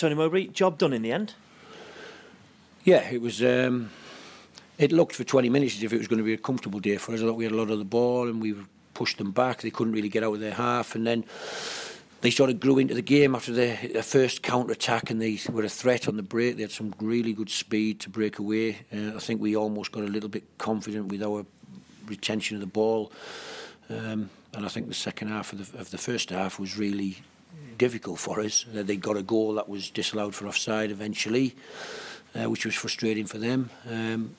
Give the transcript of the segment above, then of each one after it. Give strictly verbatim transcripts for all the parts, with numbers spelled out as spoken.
Tony Mowbray, job done in the end? Yeah, it was. Um, it looked for twenty minutes as if it was going to be a comfortable day for us. I thought we had a lot of the ball and we pushed them back. They couldn't really get out of their half, and then they sort of grew into the game after their, their first counter-attack, and they were a threat on the break. They had some really good speed to break away. Uh, I think we almost got a little bit confident with our retention of the ball. Um, and I think the second half of the, of the first half was really difficult for us. Uh, they got a goal that was disallowed for offside eventually, uh, which was frustrating for them. Um,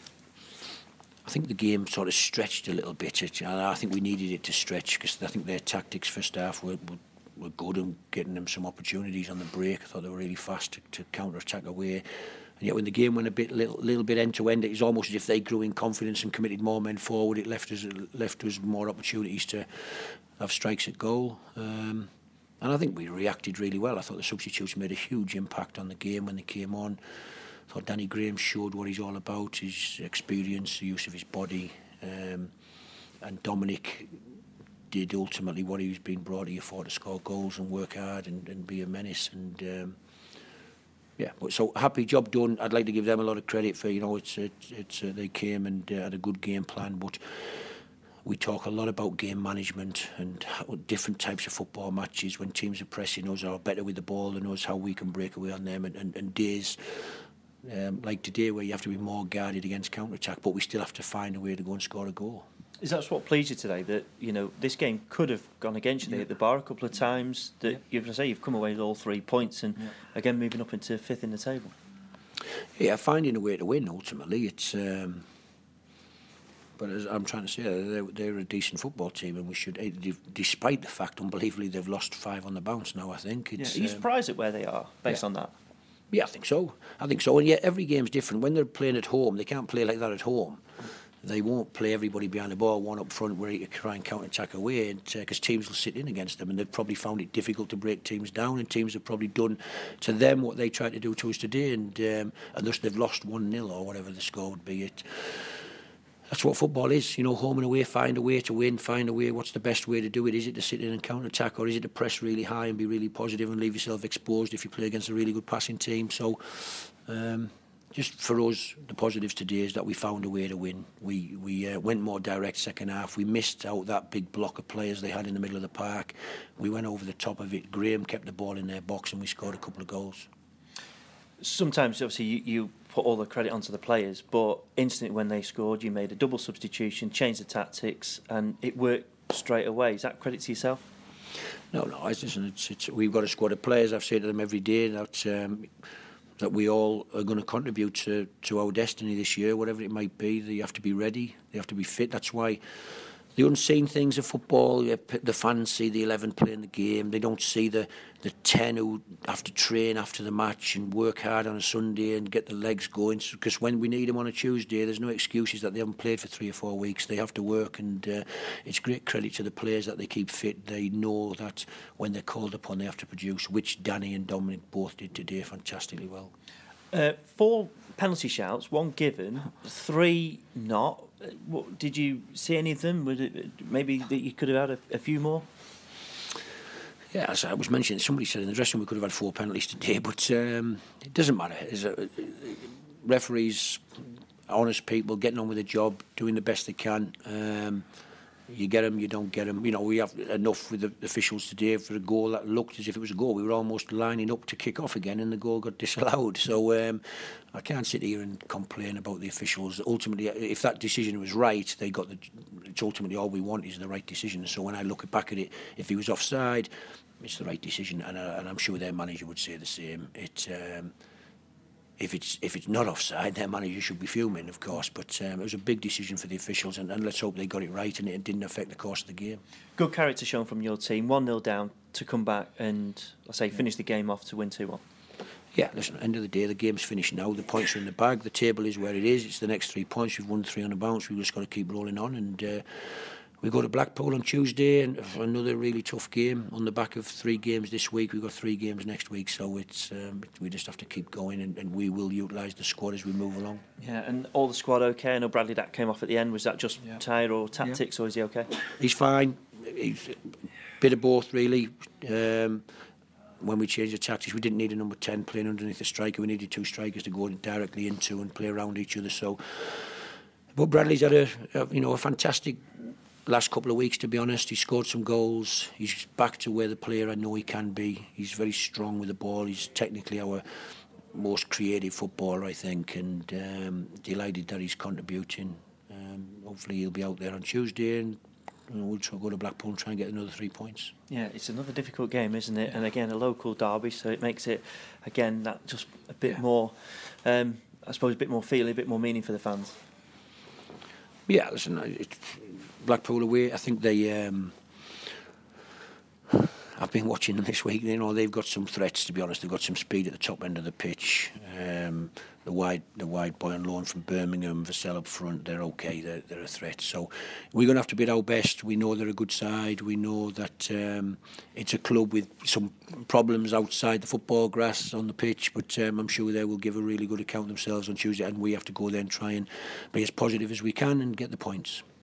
I think the game sort of stretched a little bit. It, I think we needed it to stretch because I think their tactics first half were, were were good and getting them some opportunities on the break. I thought they were really fast to, to counter-attack away. And yet when the game went a bit little, little bit end-to-end, it was almost as if they grew in confidence and committed more men forward. It left us left us more opportunities to have strikes at goal. Um, and I think we reacted really well. I thought the substitutes made a huge impact on the game when they came on. I thought Danny Graham showed what he's all about, his experience, the use of his body. Um, and Dominic did ultimately what he was being brought here for, to score goals and work hard and, and be a menace. And um, yeah, but so happy, job done. I'd like to give them a lot of credit for, you know, it's it's, it's uh, they came and uh, had a good game plan, but we talk a lot about game management and how different types of football matches when teams are pressing us or better with the ball than us, how we can break away on them, and, and, and days um, like today where you have to be more guarded against counter-attack, but we still have to find a way to go and score a goal. Is that what pleased you today? That, you know, this game could have gone against you. They hit the bar a couple of times. That yeah. You're going to say you've come away with all three points and yeah. again moving up into fifth in the table. Yeah, finding a way to win. Ultimately, it's. Um, but as I'm trying to say, they're, they're a decent football team, and we should, despite the fact, unbelievably, they've lost five on the bounce now. I think. It's, yeah. Are you um, surprised at where they are based yeah. on that? Yeah, I think so. I think so. And yet, every game's different. When they're playing at home, they can't play like that at home. They won't play everybody behind the ball, one up front, ready to try and counter-attack away, because uh, teams will sit in against them, and they've probably found it difficult to break teams down, and teams have probably done to them what they tried to do to us today, and um, and thus they've lost one nil or whatever the score would be. It, that's what football is, you know, home and away, find a way to win, find a way, what's the best way to do it? Is it to sit in and counter-attack, or is it to press really high and be really positive and leave yourself exposed if you play against a really good passing team? So... Um, Just for us, the positives today is that we found a way to win. We we uh, went more direct second half. We missed out that big block of players they had in the middle of the park. We went over the top of it. Graham kept the ball in their box and we scored a couple of goals. Sometimes, obviously, you, you put all the credit onto the players, but instantly when they scored, you made a double substitution, changed the tactics, and it worked straight away. Is that credit to yourself? No, no. It's, it's, it's, we've got a squad of players. I've said to them every day that... Um, that we all are going to contribute to, to our destiny this year, whatever it might be. They have to be ready, they have to be fit. That's why the unseen things of football, the fans see the eleven playing the game. They don't see the, the ten who have to train after the match and work hard on a Sunday and get the legs going. Because when we need them on a Tuesday, there's no excuses that they haven't played for three or four weeks. They have to work, and uh, it's great credit to the players that they keep fit. They know that when they're called upon, they have to produce, which Danny and Dominic both did today fantastically well. Uh, four penalty shouts, one given, three not. What, did you see any of them? Would it, maybe that you could have had a, a few more? Yeah, as I was mentioning, somebody said in the dressing room we could have had four penalties today, but um, it doesn't matter. A, referees, honest people, getting on with the job, doing the best they can. Um, you get them, you don't get them. You know, we have enough with the officials today for a goal that looked as if it was a goal. We were almost lining up to kick off again, and the goal got disallowed. So um, I can't sit here and complain about the officials. Ultimately, if that decision was right, they got the. It's ultimately all we want is the right decision. So when I look back at it, if he was offside, it's the right decision, and, uh, and I'm sure their manager would say the same. It. Um, If it's if it's not offside, their manager should be fuming, of course. But um, it was a big decision for the officials, and, and let's hope they got it right and it didn't affect the course of the game. Good character shown from your team. one nil down to come back and, let's say, finish the game off to win two one. Yeah, listen, at the end of the day, the game's finished now. The points are in the bag. The table is where it is. It's the next three points. We've won three on the bounce. We've just got to keep rolling on. And uh, we go to Blackpool on Tuesday, and another really tough game on the back of three games this week. We've got three games next week, so it's um, we just have to keep going, and, and we will utilise the squad as we move along. Yeah, and all the squad okay? I know Bradley Dack came off at the end. Was that just yeah. tired or tactics, yeah. or is he okay? He's fine. He's a bit of both, really. Um, when we changed the tactics, we didn't need a number ten playing underneath the striker. We needed two strikers to go directly into and play around each other. So, but Bradley's had a, a you know a fantastic last couple of weeks, to be honest. He scored some goals. He's back to where the player I know he can be. He's very strong with the ball. He's technically our most creative footballer, I think, and um, delighted that he's contributing. Um, hopefully he'll be out there on Tuesday, and you know, we'll try to go to Blackpool and try and get another three points. Yeah, it's another difficult game, isn't it? And again, a local derby, so it makes it, again, that just a bit yeah. more, um, I suppose, a bit more feeling, a bit more meaning for the fans. Yeah, listen, it's Blackpool away, I think they... Um, I've been watching them this week. You know, they've got some threats, to be honest. They've got some speed at the top end of the pitch. Um, the wide, the wide boy on loan from Birmingham, Vassell up front, they're okay. They're, they're a threat. So we're going to have to be at our best. We know they're a good side. We know that um, it's a club with some problems outside the football grass on the pitch, but um, I'm sure they will give a really good account themselves on Tuesday, and we have to go there and try and be as positive as we can and get the points.